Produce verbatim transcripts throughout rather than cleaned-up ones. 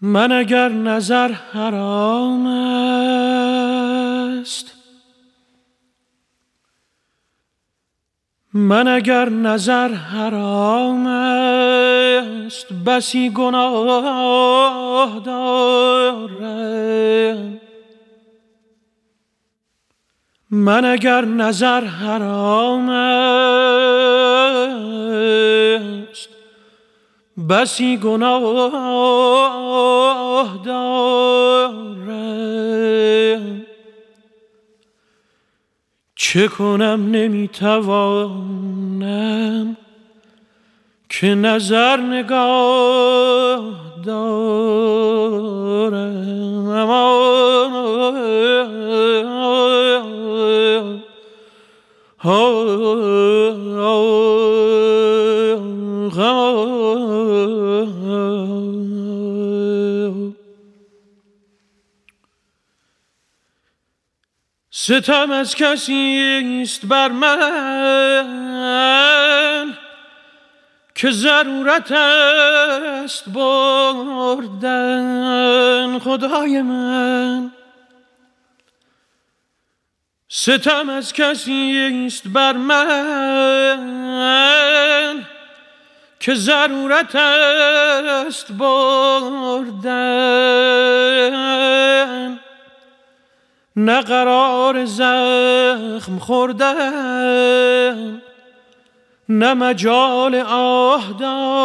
من اگر نظر حرام است، من اگر نظر حرام است، بسی گناه دارم. من اگر نظر حرام است، بسی گناه دارم. چه کنم نمیتوانم که نظر نگاه دارم. ستم از کسی است بر من که ضرورت است بردن. خدای من، ستم از کسی است بر من که ضرورت است بردن. نه قرار زخم خوردن، نه مجال آه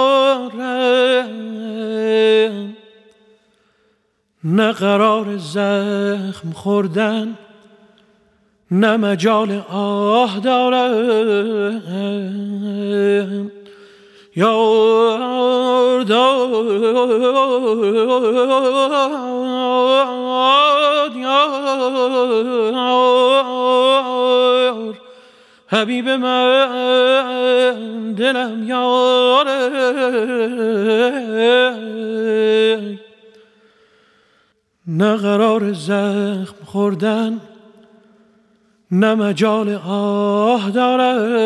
دارم. نه قرار زخم خوردن، نه مجال آه دارم. یار داد یار، حبیب من دلم یاره. نه قرار زخم خوردن، نه مجال آه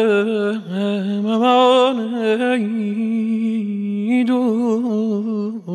دارم. امان ای دوست.